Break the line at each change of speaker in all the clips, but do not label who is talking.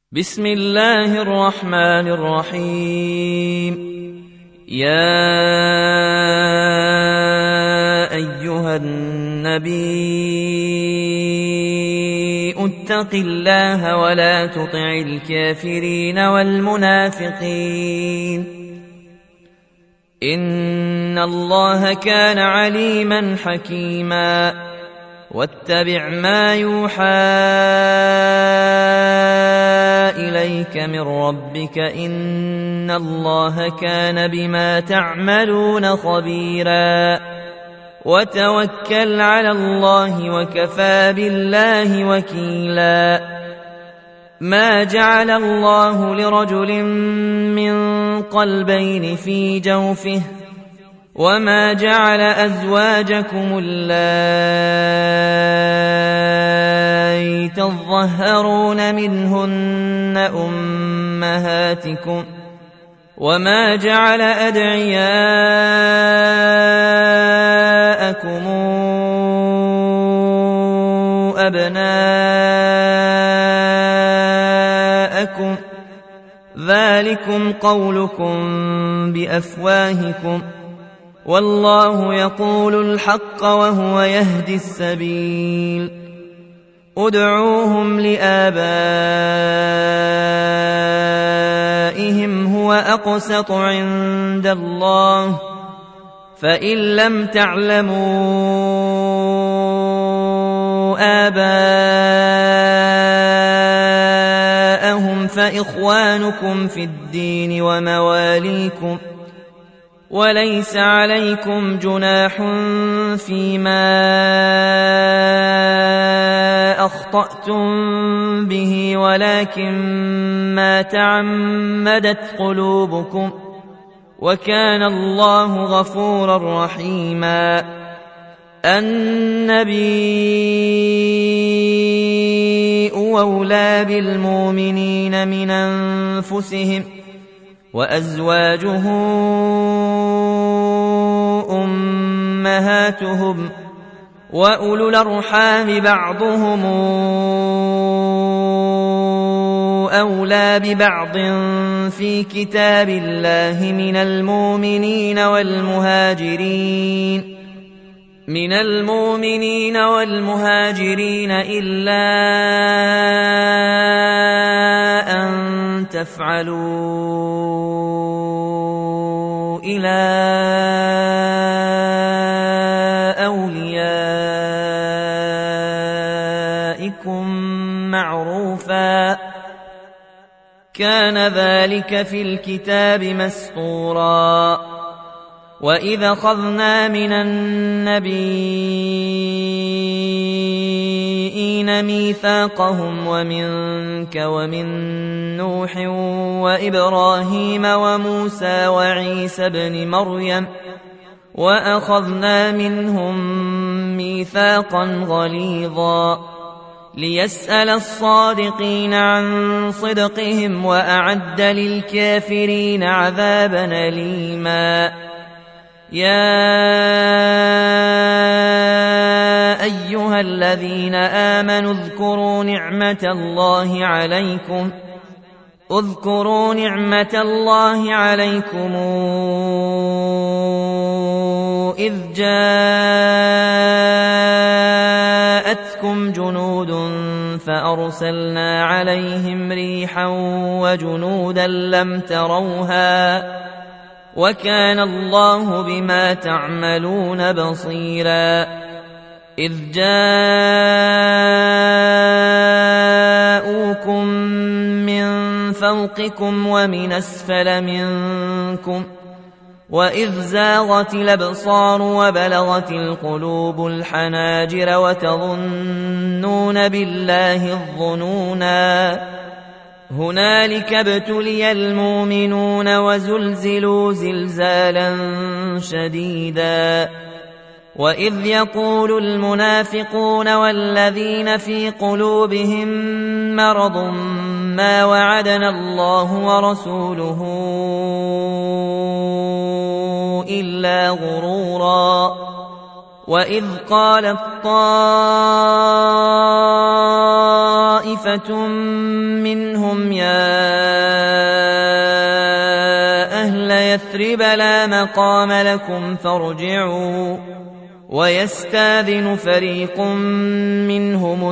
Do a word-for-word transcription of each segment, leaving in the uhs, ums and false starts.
بسم الله الرحمن الرحيم. يا أيها النبي اتق الله ولا تطع الكافرين والمنافقين إن الله كان عليما حكيما. واتبع ما يوحى إليك من ربك إن الله كان بما تعملون خبيرا. وتوكل على الله وكفى بالله وكيلا. ما جعل الله لرجل من قلبين في جوفه وما جعل أزواجكم اللائي تظهرون منهن أمهاتكم وما جعل أدعياءكم أبناءكم ذلكم قولكم بأفواهكم والله يقول الحق وهو يهدي السبيل. ادعوهم لآبائهم هو أقسط عند الله فإن لم تعلموا آباءهم فإخوانكم في الدين ومواليكم وليس عليكم جناح فيما أخطأتم به ولكن ما تعمدت قلوبكم وكان الله غفورا رحيما. النبي أولى بالمؤمنين من أنفسهم وأزواجه أمهاتهم وأولو الأرحام بعضهم أولى ببعض في كتاب الله من المؤمنين والمهاجرين من المؤمنين والمهاجرين إلا أن تفعلوا إلى أوليائكم معروفا كان ذلك في الكتاب مسطورا. وإذا أخذنا من النبيين ميثاقهم ومنك ومن نوح وإبراهيم وموسى وعيسى بن مريم وأخذنا منهم ميثاقا غليظا ليسأل الصادقين عن صدقهم وأعد للكافرين عذابا أليما. يا أيها الذين آمنوا اذكروا نعمة الله عليكم اذكروا نعمة الله عليكم إذ جاءتكم جنود فأرسلنا عليهم ريحا وجنودا لم تروها وكان الله بما تعملون بصيرا. إذ جاءوكم من فوقكم ومن أسفل منكم وإذ زاغت الأبصار وبلغت القلوب الحناجر وتظنون بالله الظنونا هنالك ابتلي المؤمنون وزلزلوا زلزالا شديدا. وإذ يقول المنافقون والذين في قلوبهم مرض ما وعدنا الله ورسوله إلا غرورا. وإذ قالت طائفة طائفة منهم يا أهل يثرب لا مقام لكم فارجعوا ويستاذن فريق منهم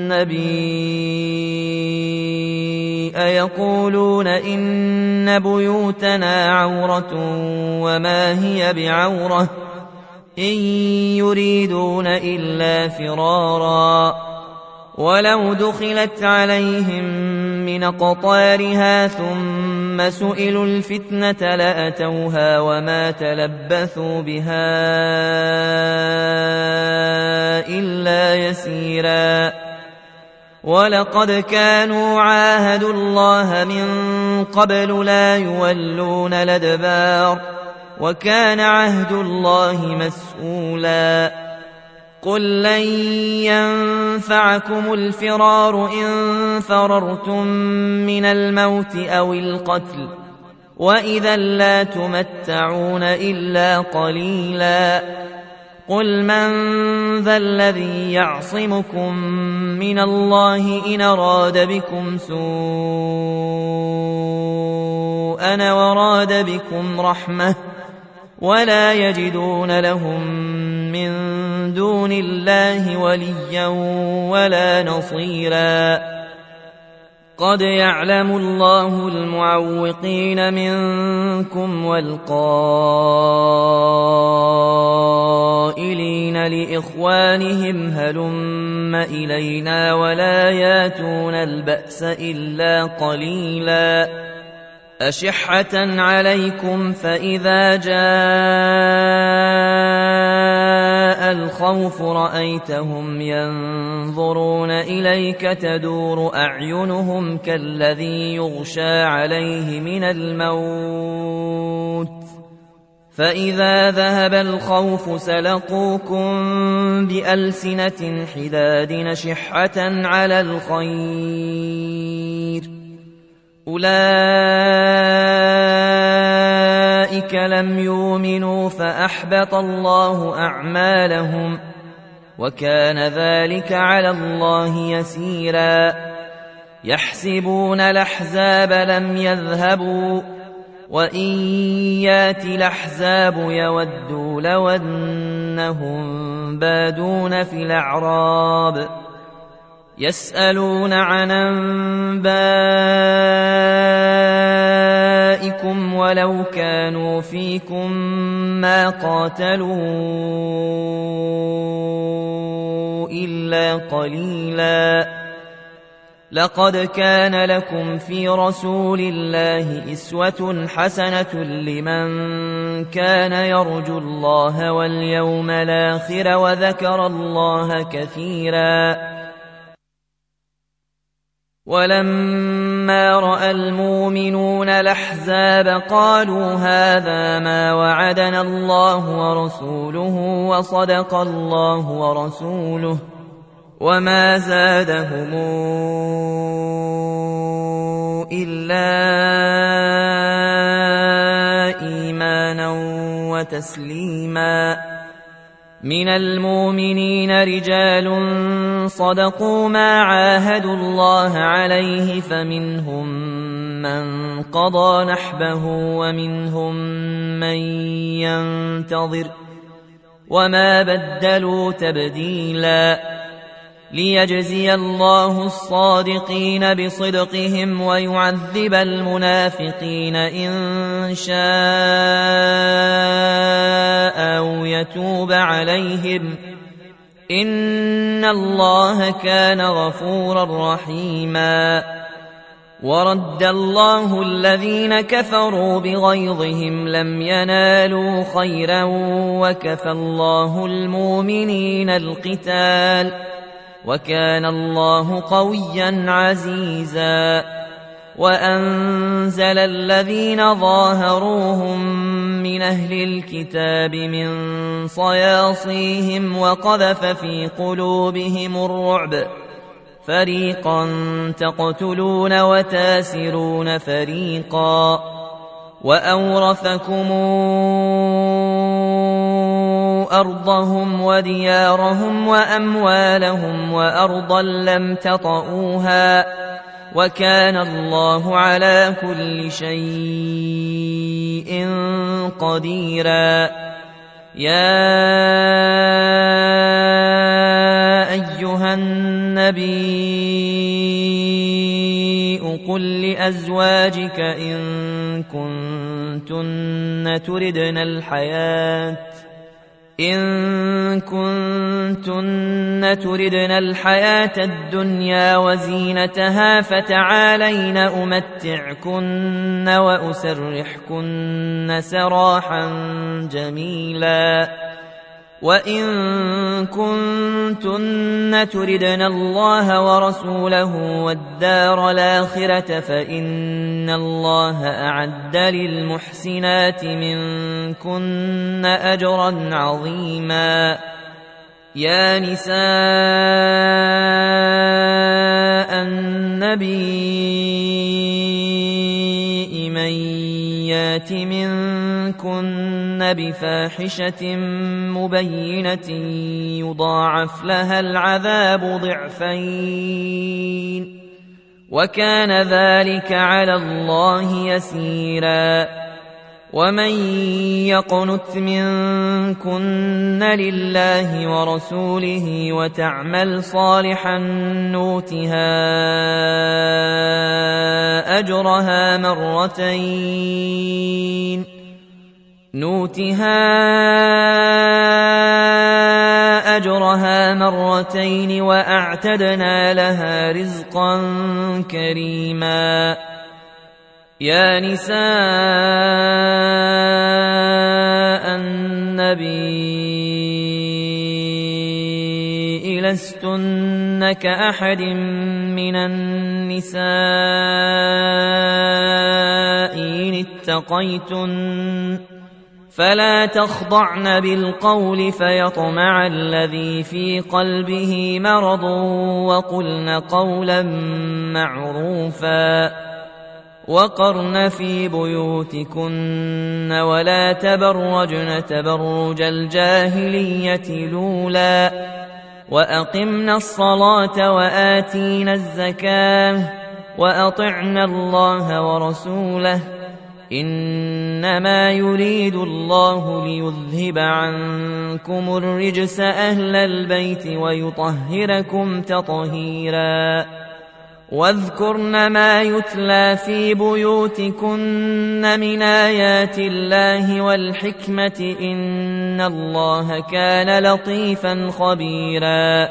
النبي يقولون إن بيوتنا عورة وما هي بعورة إن يريدون إلا فرارا ولو دخلت عليهم من أقطارها ثم سئلوا الفتنة لأتوها وما تلبثوا بها إلا يسيرا ولقد كانوا عاهدوا الله من قبل لا يولون الأدبار وكان عهد الله مسؤولا قل لن ينفعكم الفرار إن فررتم من الموت أو القتل وإذا لا تمتعون إلا قليلا قل من ذا الذي يعصمكم من الله إن أراد بكم سوءا وراد بكم رحمة ولا يجدون لهم من دون الله وليا ولا نصيرا قد يعلم الله المعوقين منكم والقائلين لإخوانهم هلم إلينا ولا ياتون البأس إلا قليلا أشحة عليكم فإذا جاء الخوف رأيتهم ينظرون إليك تدور أعينهم كالذي يغشى عليه من الموت فإذا ذهب الخوف سلقوكم بألسنة حداد نشحة على الخير أولئك لم يؤمنوا فأحبط الله أعمالهم وكان ذلك على الله يسيرا يحسبون الأحزاب لم يذهبوا وإن ياتي الأحزاب يودوا لو أنهم بادون في الأعراب يسألون عن أنبائكم ولو كانوا فيكم ما قاتلوا إلا قليلا لقد كان لكم في رسول الله أسوة حسنة لمن كان يرجو الله واليوم الآخر وذكر الله كثيرا ولما رأى المؤمنون الأحزاب قالوا هذا ما وعدنا الله ورسوله وصدق الله ورسوله وما زادهم إلا إيمانا وتسليما من المؤمنين رجال صدقوا ما عاهدوا الله عليه فمنهم من قضى نحبه ومنهم من ينتظر وما بدلوا تبديلا ليجزي الله الصادقين بصدقهم ويعذب المنافقين إن شاء أو يتوب عليهم إن الله كان غفورا رحيما ورد الله الذين كفروا بغيظهم لم ينالوا خيرا وكفى الله المؤمنين القتال وكان الله قويا عزيزا وأنزل الذين ظاهروهم من أهل الكتاب من صياصيهم وقذف في قلوبهم الرعب فريقا تقتلون وتاسرون فريقا وأورثكم أرضهم وديارهم وأموالهم وأرضا لم تطئوها وكان الله على كل شيء قديرا. يا أيها النبي قل لأزواجك إن كنتن تردن الحياة إن كنتن تردن الحياة الدنيا وزينتها فتعالين أمتعكن وأسرحكن سراحا جميلا. وإن كنتن تردن الله ورسوله والدار الآخرة فإن الله أعد للمحسنات منكن أجرا عظيما. يا نساء النبي من يات منكن بفاحشة مبينة يضاعف لها العذاب ضعفين وكان ذلك على الله يسيرا. ومن يقنت منكن لله ورسوله وتعمل صالحا نؤتها أجرها مرتين نؤتها أجرها مرتين وأعتدنا لها رزقا كريما. يا نساء النبي لستن كأحد من النساء إن اتقيتن فلا تخضعن بالقول فيطمع الذي في قلبه مرض وقلن قولا معروفا. وقرن في بيوتكن ولا تبرجن تبرج الجاهلية الأولى وأقمنا الصلاة وآتينا الزكاة وأطعنا الله ورسوله إنما يريد الله ليذهب عنكم الرجس أهل البيت ويطهركم تطهيرا. واذكرن ما يتلى في بيوتكن من آيات الله والحكمة إن الله كان لطيفا خبيرا.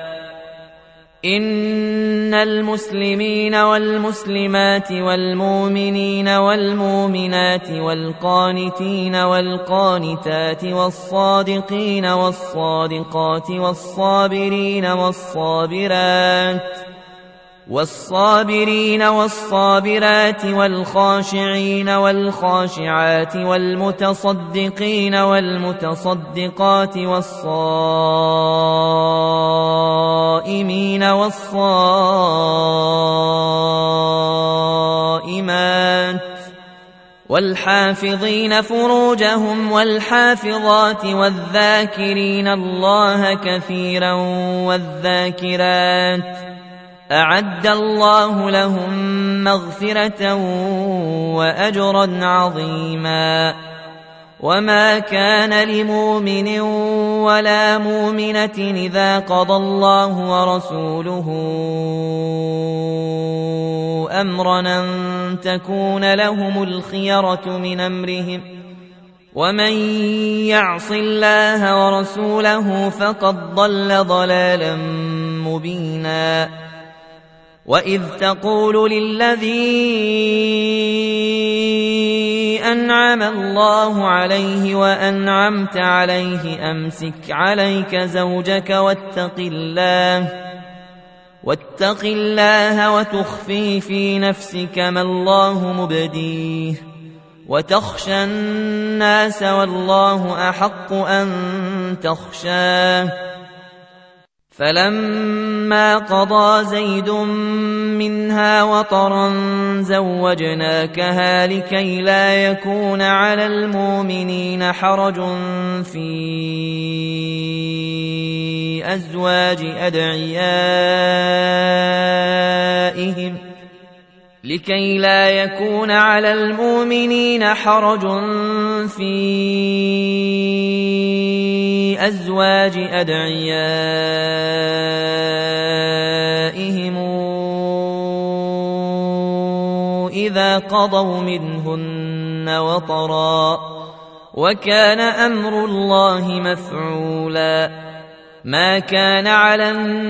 إن المسلمين والمسلمات والمؤمنين والمؤمنات والقانتين والقانتات والصادقين والصادقات والصابرين والصابرات والصابرين والصابرات والخاشعين والخاشعات والمتصدقين والمتصدقات والصائمين والصائمات والحافظين فروجهم والحافظات والذاكرين الله كثيرا والذاكرات أعد الله لهم مغفرة وأجرا عظيما. وما كان لمؤمن ولا مؤمنة إذا قضى الله ورسوله أمرا أن تكون لهم الخيرة من أمرهم ومن يعص الله ورسوله فقد ضل ضلالا مبينا. وإذ تقول للذي أنعم الله عليه وأنعمت عليه أمسك عليك زوجك واتق الله واتق الله وتخفي في نفسك ما الله مبديه وتخشى الناس والله أحق أن تخشاه فلما قضى زيد منها وطرا زوجناكها لكي لا يكون على المؤمنين حرج في أزواج أدعيائهم لكي لا يكون على المؤمنين حرج في أزواج أدعيائهم إذا قضوا منهن وطرا وكان أمر الله مفعولا ما كان على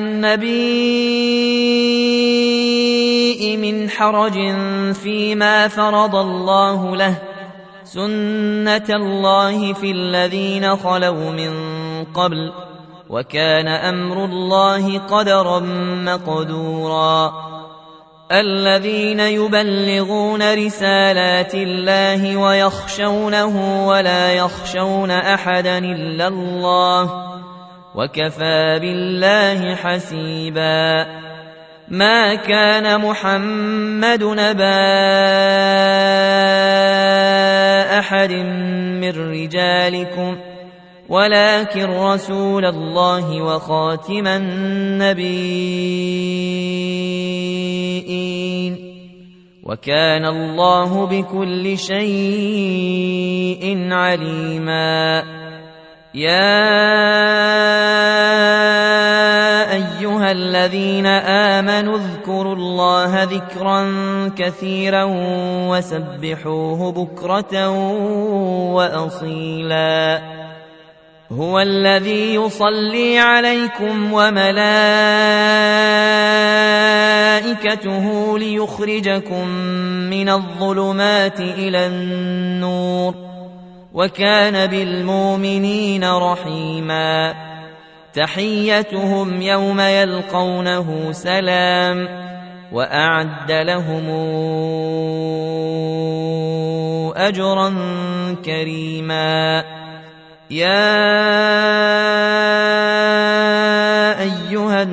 النبي من حرج فيما فرض الله له سنة الله في الذين خلوا من قبل وكان أمر الله قدرا مقدورا الذين يبلغون رسالات الله ويخشونه ولا يخشون أحدا إلا الله وكفى بالله حسيبا ما كان محمد نبا أحد من رجالكم ولكن رسول الله وخاتم النبيين وكان الله بكل شيء عليما يا أيها الذين آمنوا اذكروا الله ذكرا كثيرا وسبحوه بكرة وأصيلا هو الذي يصلي عليكم وملائكته ليخرجكم من الظلمات إلى النور وكان بالمؤمنين رحيما تحيتهم يوم يلقونه سلام وأعد لهم أجرا كريما يا أيها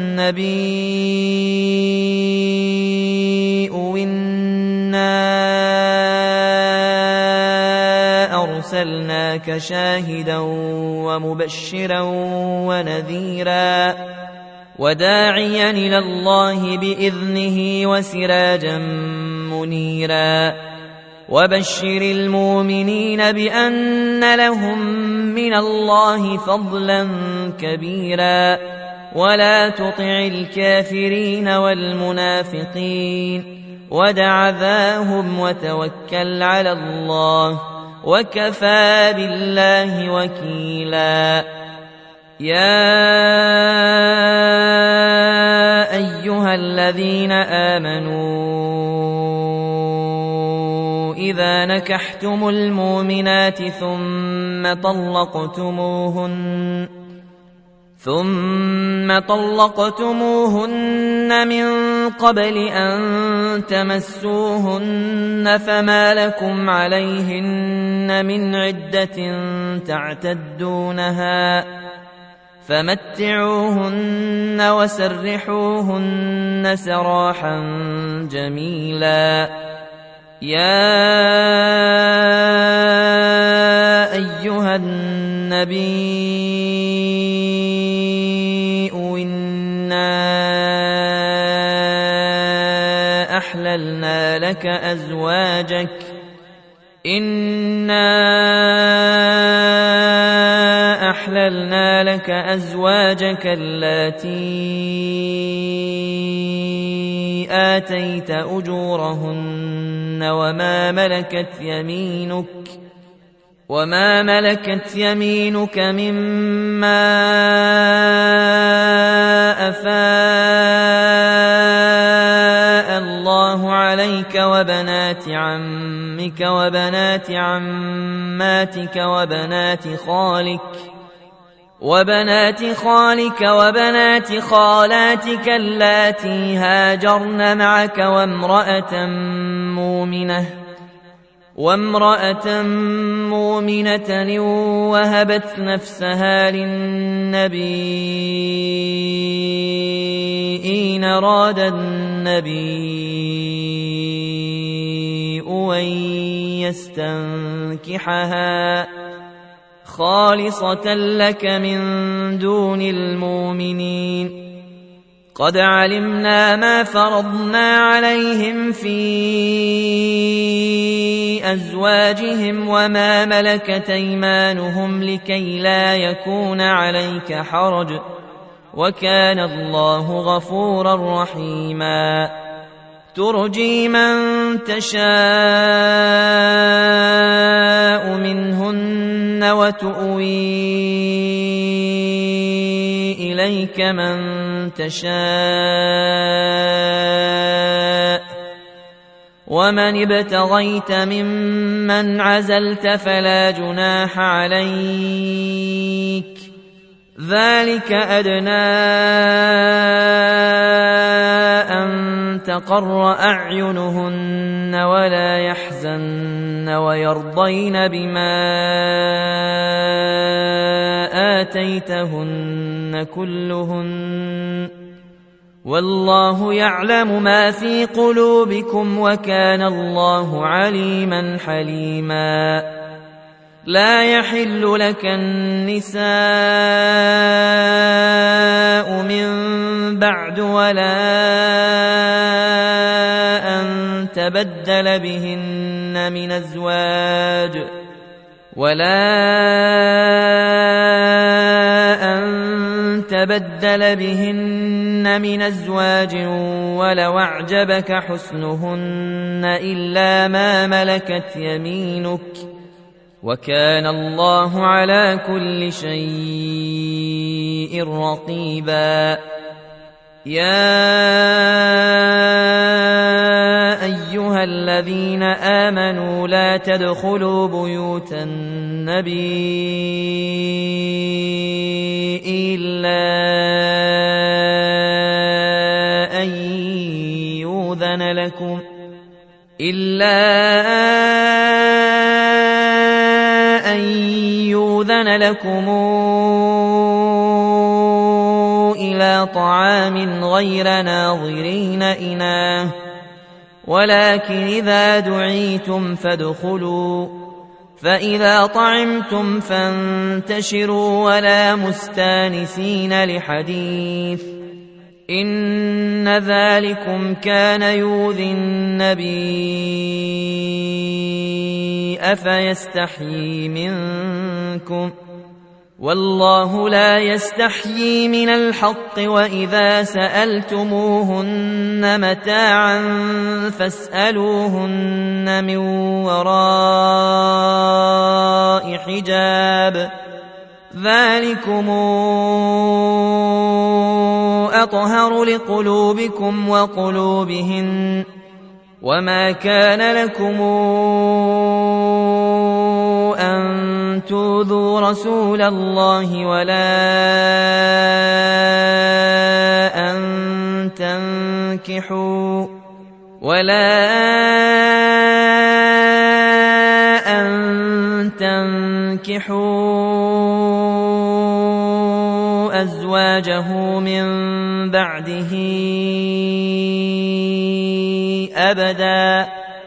النبي إنا أرسلناك شاهدا ومبشرا ونذيرا وداعيا إلى الله بإذنه وسراجا منيرا وبشر المؤمنين بأن لهم من الله فضلا كبيرا ولا تطع الكافرين والمنافقين ودع ذاهم وتوكل على الله وكفى بالله وكيلا يا أيها الذين آمنوا إذا نكحتم المؤمنات ثم طلقتموهن ثم طلقتموهن من قبل أن تمسوهن فما لكم عليهن من عدة تعتدونها فمتعوهن وسرحوهن سراحا جميلا يا أيها النبي إنا أحللنا لك أزواجك إنا أحللنا لك أزواجك اللاتي آتيت أجورهن وما ملكت يمينك وما ملكت يمينك مما أفاء الله عليك وبنات عمك وبنات عماتك وبنات خالك وبنات خالك وبنات خالاتك اللاتي هاجرن معك وامرأة مؤمنة وامرأة مؤمنة وهبت نفسها للنبي إن أراد النبي أن يستنكحها خالصة لك من دون المؤمنين. قد علمنا ما فرضنا عليهم في أزواجهم وما ملكت أيمانهم لكي لا يكون عليك حرج، وكان الله غفورا رحيما. ترجي من تشاء منهن وتؤوي إليك من تشاء، ومن ابتغيت ممن عزلت فلا جناح عليك، ذلك أدنى أن تقر أعينهن ولا يحزن ويرضين بما آتيتهن كلهن، والله يعلم ما في قلوبكم وكان الله عليما حليما. لا يحل لك النساء من بعد ولا أن تبدل بهن من أزواج ولا أن تبدل بهن من أزواج ولو أعجبك حسنهن إلا ما ملكت يمينك، وكان الله على كل شيء رقيبا. يا أيها الذين آمنوا لا تدخلوا بيوت النبي إلا أن يؤذن لكم إلا أن يؤذن لكم إلى طعام غير ناظرين إناه، ولكن إذا دعيتم فادخلوا، فإذا طعمتم فانتشروا ولا مستانسين لحديث، إن ذلكم كان يؤذي النبي أفيستحيي منكم، والله لا يستحيي من الحق. وإذا سألتموهن متاعا فاسألوهن من وراء حجاب، ذلكم أطهر لقلوبكم وقلوبهن. وما كان لكم أن تؤذوا رسول الله ولا أن تنكحوا ولا أن تنكحوا أزواجه من بعده أبدا،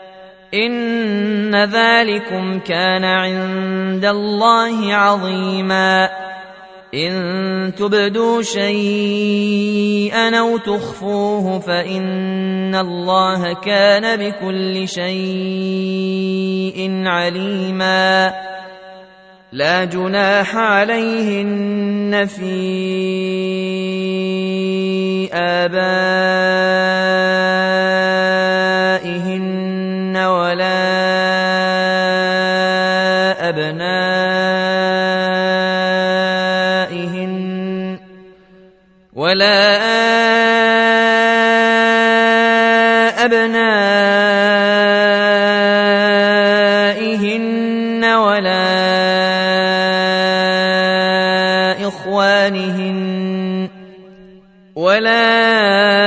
إن ذلكم كان عند الله عظيما. إن تبدوا شيئا أو تخفوه فإن الله كان بكل شيء عليما. لا جناح عليهن في آبائهن ولا أبنائهن ولا أبنائهن ولا إخوانهن ولا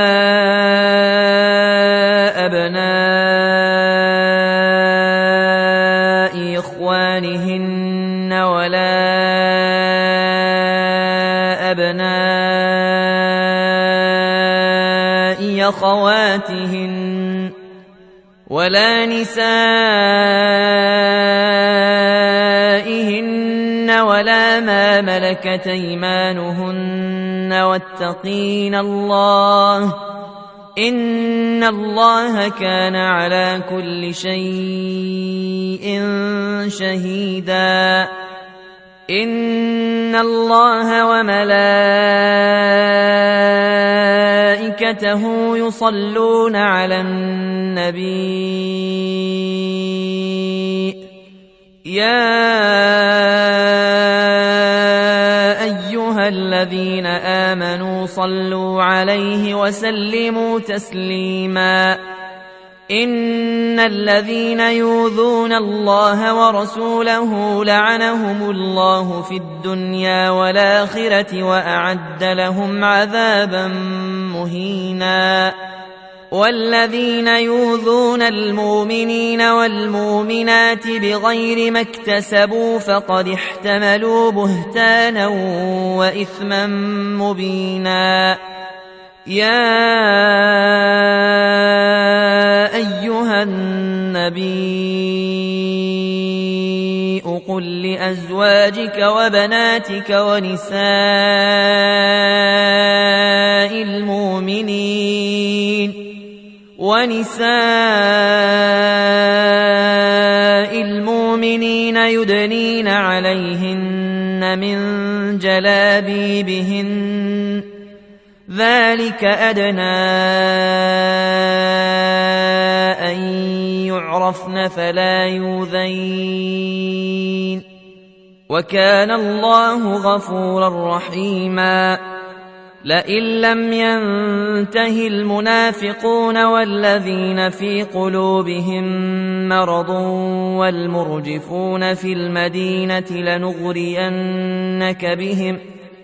أبناء إخوانهن ولا أبناء أخواتهن ولا نسائهن ولا ما ملكت أيمانهن واتقين الله إن الله كان على كل شيء شهيدا إن الله وملائكته يصلون على النبي يا أيها الذين آمنوا صلوا عليه وسلموا تسليما إن الذين يؤذون الله ورسوله لعنهم الله في الدنيا والآخرة وأعد لهم عذابا مهينا والذين يؤذون المؤمنين والمؤمنات بغير ما اكتسبوا فقد احتملوا بهتانا وإثما مبينا يا أيها النبي قل لأزواجك وبناتك ونساء المؤمنين ونساء المؤمنين يدنين عليهن من جلابيبهن ذلك أدنى أن يعرفن فلا يؤذين وكان الله غفورا رحيما لئن لم ينته المنافقون والذين في قلوبهم مرض والمرجفون في المدينة لنغرينك بهم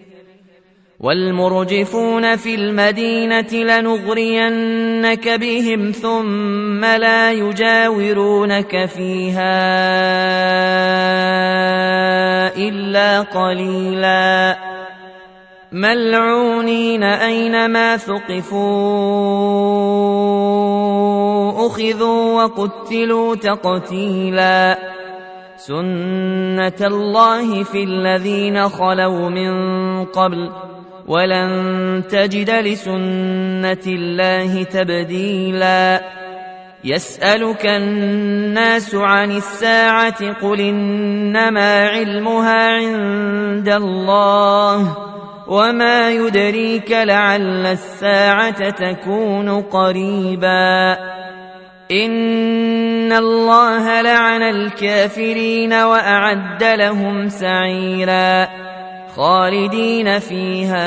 والمرجفون في المدينة لنغرينك بهم ثم لا يجاورونك فيها إلا قليلا ملعونين أينما ثقفوا أخذوا وقتلوا تقتيلا سنة الله في الذين خلوا من قبل ولن تجد لسنة الله تبديلا يسألك الناس عن الساعة قل إنما علمها عند الله وما يدريك لعل الساعة تكون قريبا إن الله لعن الكافرين وأعد لهم سعيرا خالدين فيها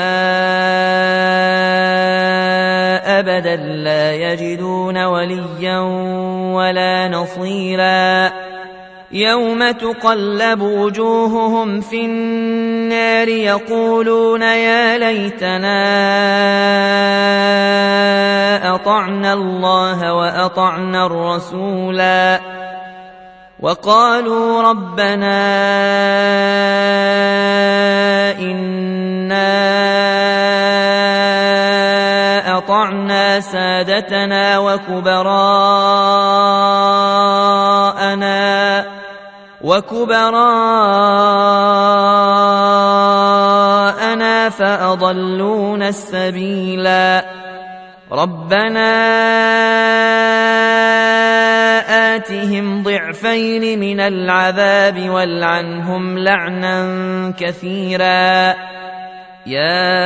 أبدا لا يجدون وليا ولا نصيرا يوم تقلب وجوههم في النار يقولون يا ليتنا أطعنا الله وأطعنا الرسولا وقالوا ربنا إنا أطعنا سادتنا وكبراءنا وكبراءنا فأضلونا السبيلا ربنا آتهم ضعفين من العذاب والعنهم لعنا كثيرا يا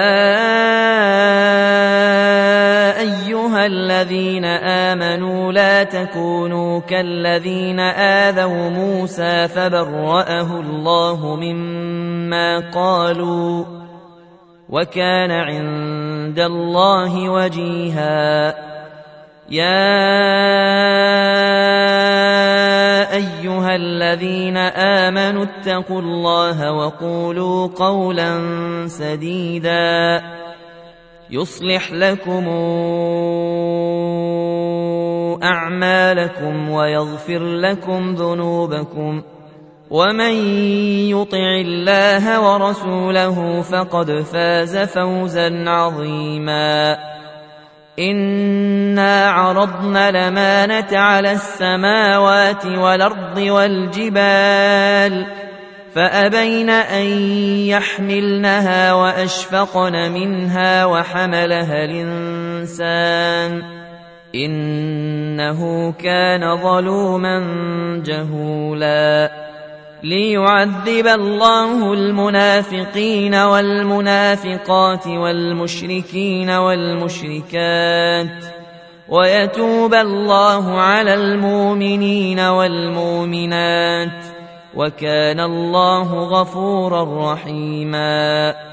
أيها الذين آمنوا لا تكونوا كالذين آذوا موسى فبرأه الله مما قالوا وكان عند الله وجيها يا أيها الذين آمنوا اتقوا الله وقولوا قولا سديدا يصلح لكم أعمالكم ويغفر لكم ذنوبكم ومن يطع الله ورسوله فقد فاز فوزا عظيما. إنا عرضنا الأمانة على السماوات والأرض والجبال فأبين أن يحملنها وأشفقن منها وحملها الإنسان إنه كان ظلوما جهولا. ليعذب الله المنافقين والمنافقات والمشركين والمشركات ويتوب الله على المؤمنين والمؤمنات وكان الله غفورا رحيما.